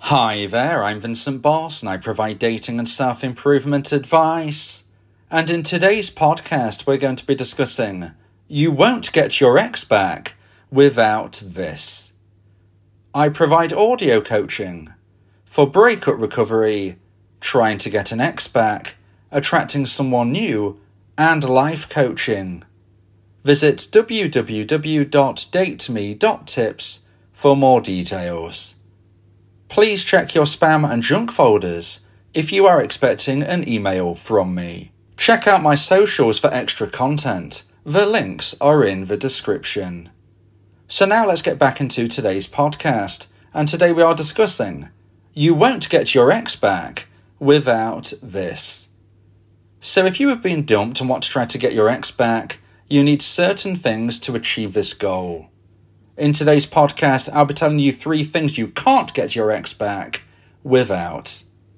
Hi there, I'm Vincent Boss and I provide dating and self-improvement advice. And in today's podcast, we're going to be discussing you won't get your ex back without this. I provide audio coaching for breakup recovery, trying to get an ex back, attracting someone new, and life coaching. Visit www.dateme.tips for more details. Please check your spam and junk folders if you are expecting an email from me. Check out my socials for extra content. The links are in the description. So now let's get back into today's podcast. And today we are discussing you won't get your ex back without this. So if you have been dumped and want to try to get your ex back, you need certain things to achieve this goal. In today's podcast, I'll be telling you 3 things you can't get your ex back without.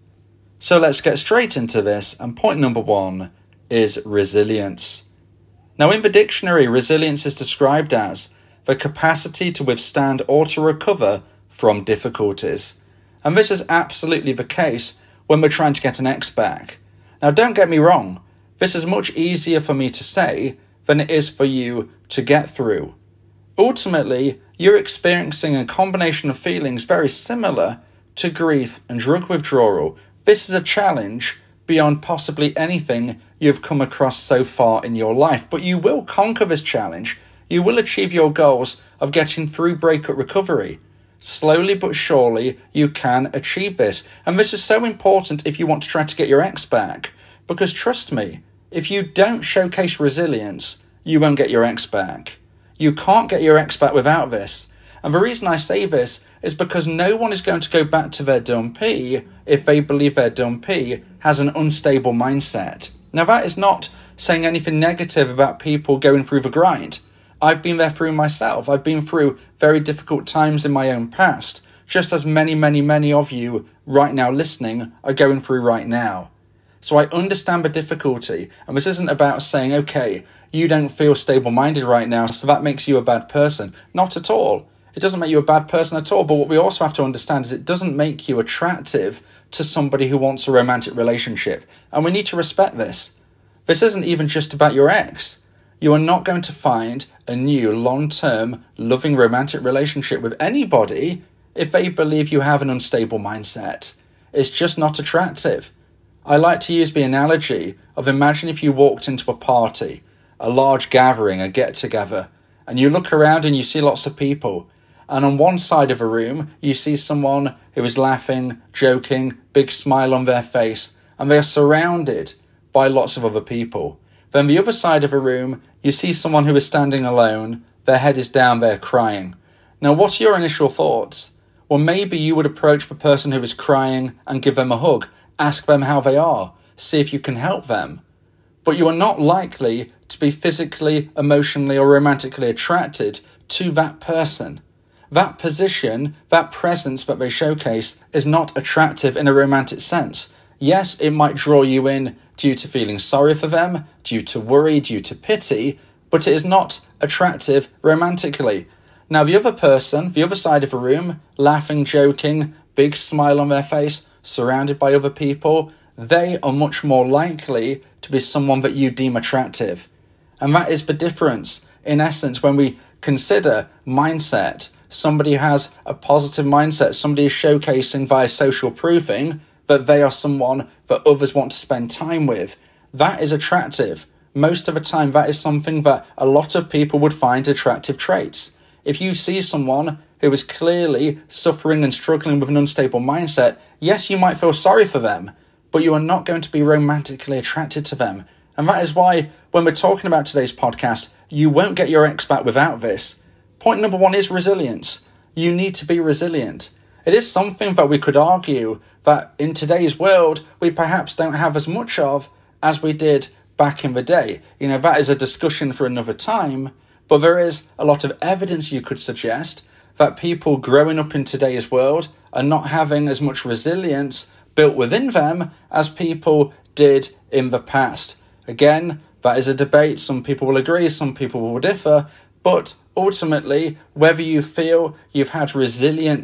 So let's get straight into this, and point number 1 is resilience. Now in the dictionary, resilience is described as the capacity to withstand or to recover from difficulties. And this is absolutely the case when we're trying to get an ex back. Now don't get me wrong, this is much easier for me to say than it is for you to get through. Ultimately, you're experiencing a combination of feelings very similar to grief and drug withdrawal. This is a challenge beyond possibly anything you've come across so far in your life. But you will conquer this challenge. You will achieve your goals of getting through breakup recovery. Slowly but surely, you can achieve this. And this is so important if you want to try to get your ex back. Because trust me, if you don't showcase resilience, you won't get your ex back. You can't get your ex back without this. And the reason I say this is because no one is going to go back to their dumpee if they believe their dumpee has an unstable mindset. Now that is not saying anything negative about people going through the grind. I've been there through myself. I've been through very difficult times in my own past, just as many of you right now listening are going through right now. So I understand the difficulty, and this isn't about saying, okay, you don't feel stable-minded right now, so that makes you a bad person. Not at all. It doesn't make you a bad person at all, but what we also have to understand is it doesn't make you attractive to somebody who wants a romantic relationship, and we need to respect this. This isn't even just about your ex. You are not going to find a new, long-term, loving romantic relationship with anybody if they believe you have an unstable mindset. It's just not attractive. I like to use the analogy of imagine if you walked into a party, a large gathering, a get-together, and you look around and you see lots of people, and on one side of a room you see someone who is laughing, joking, big smile on their face, and they are surrounded by lots of other people. Then the other side of a room you see someone who is standing alone, their head is down, they're crying. Now what's your initial thoughts? Well, maybe you would approach the person who is crying and give them a hug. Ask them how they are. See if you can help them. But you are not likely to be physically, emotionally, or romantically attracted to that person. That position, that presence that they showcase is not attractive in a romantic sense. Yes, it might draw you in due to feeling sorry for them, due to worry, due to pity, but it is not attractive romantically. Now the other person, the other side of the room, laughing, joking, big smile on their face, surrounded by other people, they are much more likely to be someone that you deem attractive. And that is the difference. In essence, when we consider mindset, somebody who has a positive mindset, somebody is showcasing via social proofing that they are someone that others want to spend time with. That is attractive. Most of the time, that is something that a lot of people would find attractive traits. If you see someone who is clearly suffering and struggling with an unstable mindset, yes, you might feel sorry for them, but you are not going to be romantically attracted to them. And that is why, when we're talking about today's podcast, you won't get your ex back without this. Point number 1 is resilience. You need to be resilient. It is something that we could argue that in today's world, we perhaps don't have as much of as we did back in the day. You know, that is a discussion for another time, but there is a lot of evidence you could suggest that people growing up in today's world are not having as much resilience built within them as people did in the past. Again, that is a debate. Some people will agree, some people will differ, but ultimately, whether you feel you've had resilience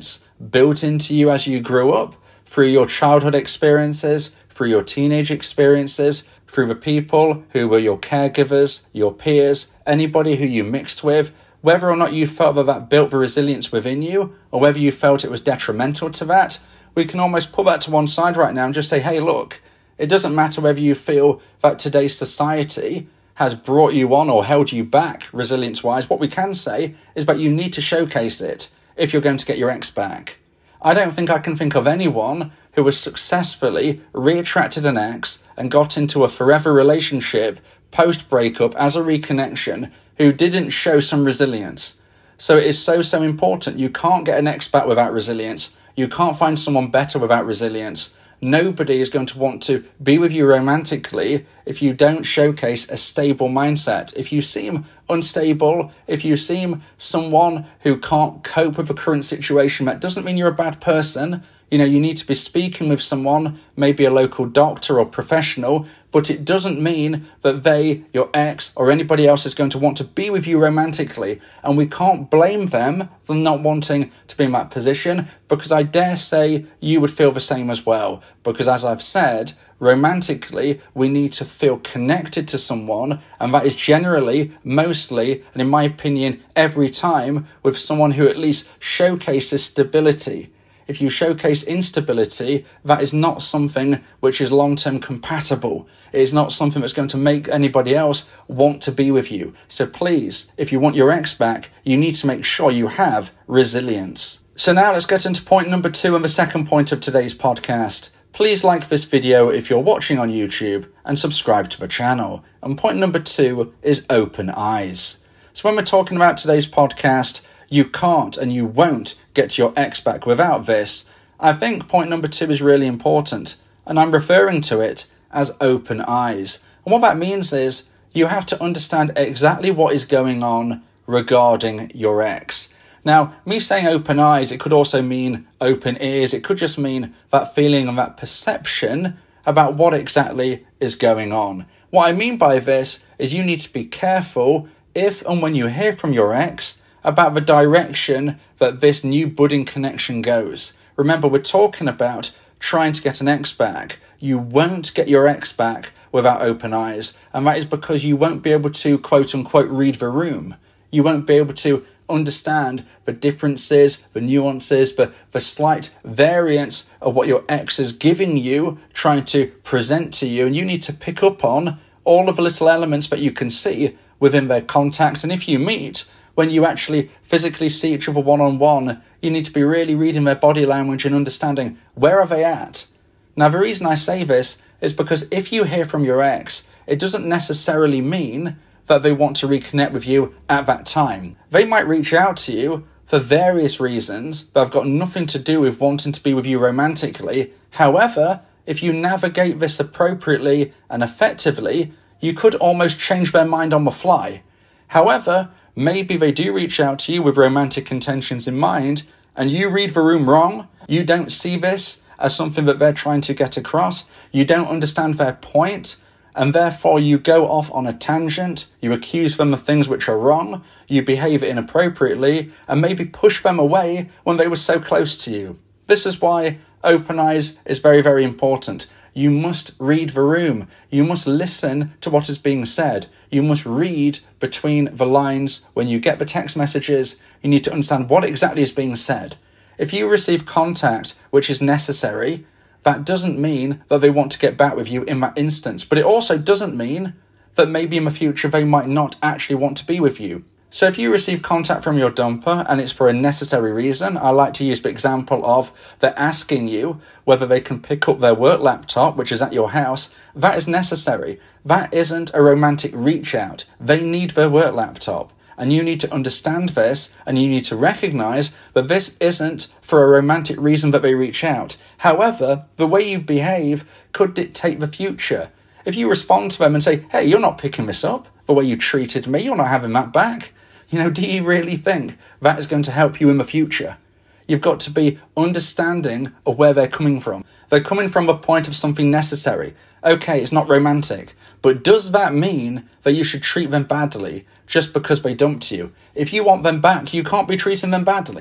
built into you as you grew up, through your childhood experiences, through your teenage experiences, through the people who were your caregivers, your peers, anybody who you mixed with, whether or not you felt that built the resilience within you, or whether you felt it was detrimental to that, we can almost put that to one side right now and just say, hey, look, it doesn't matter whether you feel that today's society has brought you on or held you back resilience-wise. What we can say is that you need to showcase it if you're going to get your ex back. I don't think I can think of anyone who has successfully reattracted an ex and got into a forever relationship post-breakup as a reconnection who didn't show some resilience. So it is so important. You can't get an ex back without resilience. You can't find someone better without resilience. Nobody is going to want to be with you romantically if you don't showcase a stable mindset. If you seem unstable, if you seem someone who can't cope with the current situation, that doesn't mean you're a bad person. You need to be speaking with someone, maybe a local doctor or professional, but it doesn't mean that they, your ex, or anybody else is going to want to be with you romantically. And we can't blame them for not wanting to be in that position, because I dare say you would feel the same as well. Because as I've said, romantically, we need to feel connected to someone, and that is generally, mostly, and in my opinion, every time, with someone who at least showcases stability. If you showcase instability, that is not something which is long-term compatible. It is not something that's going to make anybody else want to be with you. So please, if you want your ex back, you need to make sure you have resilience. So now let's get into point number 2 and the second point of today's podcast. Please like this video if you're watching on YouTube and subscribe to the channel. And point number 2 is open eyes. So when we're talking about today's podcast, you can't and you won't get your ex back without this. I think point number 2 is really important, and I'm referring to it as open eyes. And what that means is you have to understand exactly what is going on regarding your ex. Now, me saying open eyes, it could also mean open ears. It could just mean that feeling and that perception about what exactly is going on. What I mean by this is you need to be careful if and when you hear from your ex about the direction that this new budding connection goes. Remember, we're talking about trying to get an ex back. You won't get your ex back without open eyes, and that is because you won't be able to, quote unquote, read the room. You won't be able to understand the differences, the nuances, the slight variance of what your ex is giving you, trying to present to you, and you need to pick up on all of the little elements that you can see within their contacts. And if you meet, when you actually physically see each other one-on-one, you need to be really reading their body language and understanding where are they at. Now, the reason I say this is because if you hear from your ex, it doesn't necessarily mean that they want to reconnect with you at that time. They might reach out to you for various reasons that have got nothing to do with wanting to be with you romantically. However, if you navigate this appropriately and effectively, you could almost change their mind on the fly. However, maybe they do reach out to you with romantic intentions in mind, and you read the room wrong. You don't see this as something that they're trying to get across. You don't understand their point, and therefore you go off on a tangent. You accuse them of things which are wrong. You behave inappropriately, and maybe push them away when they were so close to you. This is why open eyes is very, very important. You must read the room. You must listen to what is being said. You must read between the lines. When you get the text messages, you need to understand what exactly is being said. If you receive contact which is necessary, that doesn't mean that they want to get back with you in that instance. But it also doesn't mean that maybe in the future they might not actually want to be with you. So if you receive contact from your dumper and it's for a necessary reason, I like to use the example of they're asking you whether they can pick up their work laptop, which is at your house. That is necessary. That isn't a romantic reach out. They need their work laptop. And you need to understand this, and you need to recognize that this isn't for a romantic reason that they reach out. However, the way you behave could dictate the future. If you respond to them and say, hey, you're not picking this up, the way you treated me, you're not having that back. Do you really think that is going to help you in the future? You've got to be understanding of where they're coming from. They're coming from a point of something necessary. Okay, it's not romantic, but does that mean that you should treat them badly just because they dumped you? If you want them back, you can't be treating them badly.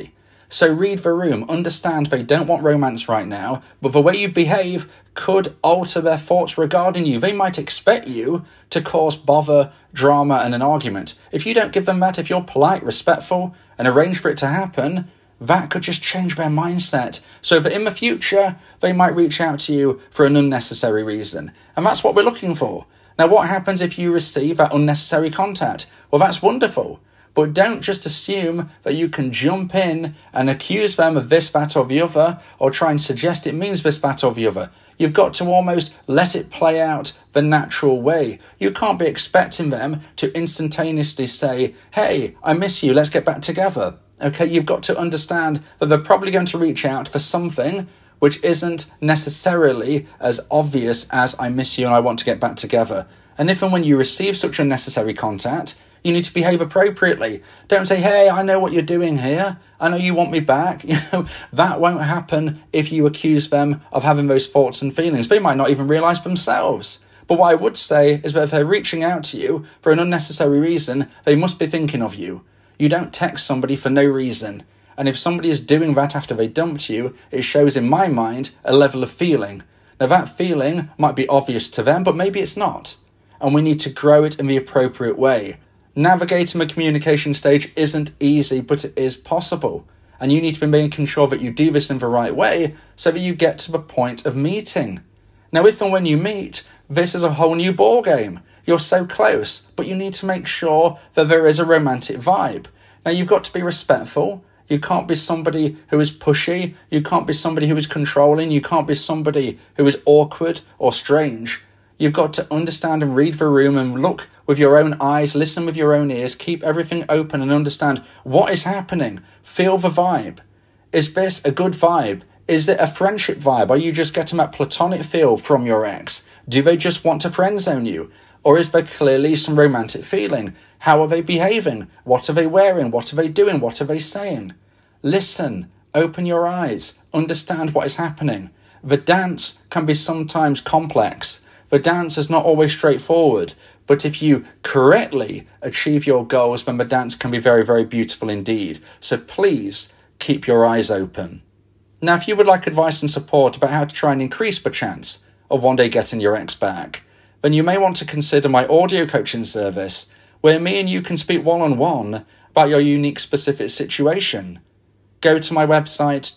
So read the room, understand they don't want romance right now, but the way you behave could alter their thoughts regarding you. They might expect you to cause bother, drama, and an argument. If you don't give them that, if you're polite, respectful, and arrange for it to happen, that could just change their mindset. So that in the future, they might reach out to you for an unnecessary reason. And that's what we're looking for. Now, what happens if you receive that unnecessary contact? Well, that's wonderful. But don't just assume that you can jump in and accuse them of this, that, or the other, or try and suggest it means this, that, or the other. You've got to almost let it play out the natural way. You can't be expecting them to instantaneously say, hey, I miss you, let's get back together. Okay, you've got to understand that they're probably going to reach out for something which isn't necessarily as obvious as I miss you and I want to get back together. And if and when you receive such unnecessary contact, you need to behave appropriately. Don't say, hey, I know what you're doing here. I know you want me back. That won't happen if you accuse them of having those thoughts and feelings. They might not even realise themselves. But what I would say is that if they're reaching out to you for an unnecessary reason, they must be thinking of you. You don't text somebody for no reason. And if somebody is doing that after they dumped you, it shows in my mind a level of feeling. Now that feeling might be obvious to them, but maybe it's not. And we need to grow it in the appropriate way. Navigating the communication stage isn't easy, but it is possible. And you need to be making sure that you do this in the right way so that you get to the point of meeting. Now, if and when you meet, this is a whole new ball game. You're so close, but you need to make sure that there is a romantic vibe. Now, you've got to be respectful. You can't be somebody who is pushy. You can't be somebody who is controlling. You can't be somebody who is awkward or strange. You've got to understand and read the room and look with your own eyes, listen with your own ears, keep everything open and understand what is happening. Feel the vibe. Is this a good vibe? Is it a friendship vibe? Are you just getting that platonic feel from your ex? Do they just want to friend zone you? Or is there clearly some romantic feeling? How are they behaving? What are they wearing? What are they doing? What are they saying? Listen, open your eyes, understand what is happening. The dance can be sometimes complex. The dance is not always straightforward, but if you correctly achieve your goals, then the dance can be very, very beautiful indeed. So please keep your eyes open. Now, if you would like advice and support about how to try and increase the chance of one day getting your ex back, then you may want to consider my audio coaching service, where me and you can speak one-on-one about your unique specific situation. Go to my website,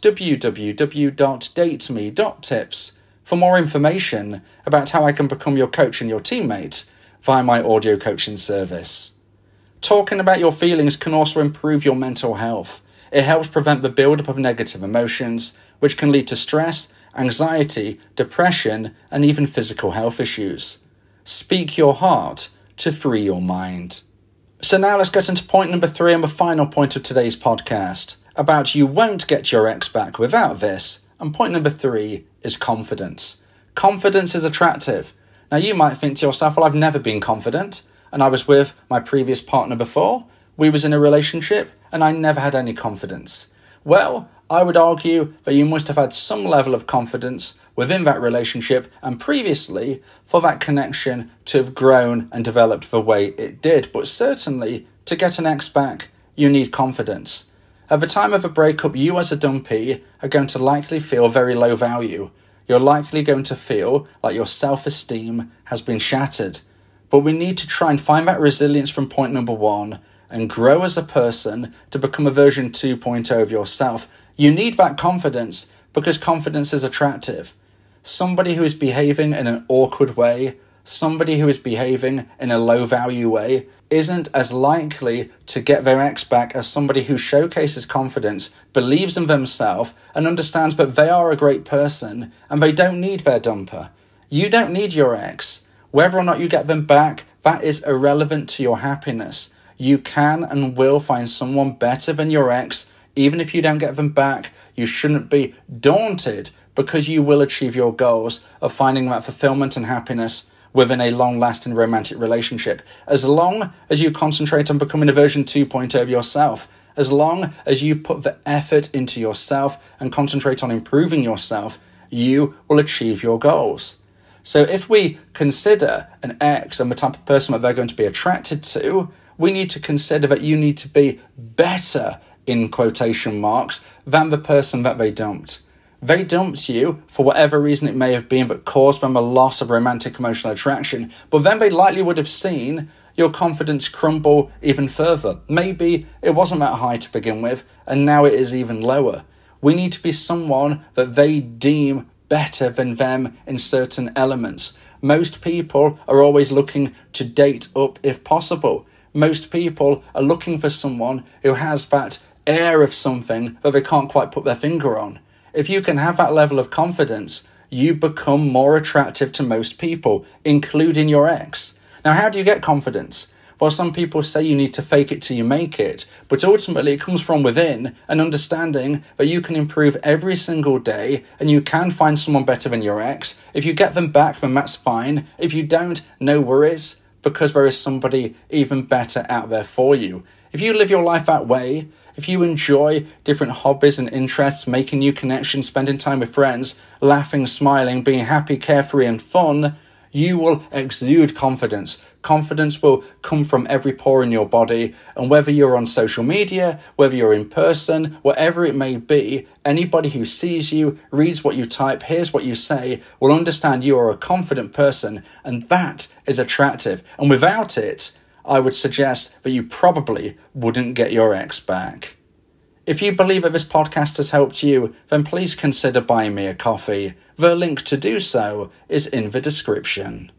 www.dateme.tips, for more information about how I can become your coach and your teammate via my audio coaching service. Talking about your feelings can also improve your mental health. It helps prevent the buildup of negative emotions, which can lead to stress, anxiety, depression, and even physical health issues. Speak your heart to free your mind. So now let's get into point number 3 and the final point of today's podcast, about you won't get your ex back without this. And point number 3 is confidence. Confidence is attractive. Now you might think to yourself, well, I've never been confident, and I was with my previous partner before. We was in a relationship and I never had any confidence. Well, I would argue that you must have had some level of confidence within that relationship and previously for that connection to have grown and developed the way it did. But certainly, to get an ex back, you need confidence. At the time of a breakup, you as a dumpy are going to likely feel very low value. You're likely going to feel like your self-esteem has been shattered. But we need to try and find that resilience from point number 1 and grow as a person to become a version 2.0 of yourself. You need that confidence because confidence is attractive. Somebody who is behaving in an awkward way, somebody who is behaving in a low value way, isn't as likely to get their ex back as somebody who showcases confidence, believes in themselves, and understands that they are a great person and they don't need their dumper. You don't need your ex. Whether or not you get them back, that is irrelevant to your happiness. You can and will find someone better than your ex. Even if you don't get them back, you shouldn't be daunted because you will achieve your goals of finding that fulfillment and happiness within a long-lasting romantic relationship. As long as you concentrate on becoming a version 2.0 of yourself, as long as you put the effort into yourself and concentrate on improving yourself, you will achieve your goals. So if we consider an ex and the type of person that they're going to be attracted to, we need to consider that you need to be better in quotation marks, than the person that they dumped. They dumped you for whatever reason it may have been that caused them a loss of romantic emotional attraction, but then they likely would have seen your confidence crumble even further. Maybe it wasn't that high to begin with, and now it is even lower. We need to be someone that they deem better than them in certain elements. Most people are always looking to date up if possible. Most people are looking for someone who has that air of something that they can't quite put their finger on. If you can have that level of confidence, you become more attractive to most people, including your ex. Now, how do you get confidence? Well, some people say you need to fake it till you make it, but ultimately it comes from within, an understanding that you can improve every single day and you can find someone better than your ex. If you get them back, then that's fine. If you don't, no worries, because there is somebody even better out there for you. If you live your life that way, if you enjoy different hobbies and interests, making new connections, spending time with friends, laughing, smiling, being happy, carefree and fun, you will exude confidence. Confidence will come from every pore in your body, and whether you're on social media, whether you're in person, whatever it may be, anybody who sees you, reads what you type, hears what you say, will understand you are a confident person, and that is attractive. And without it, I would suggest that you probably wouldn't get your ex back. If you believe that this podcast has helped you, then please consider buying me a coffee. The link to do so is in the description.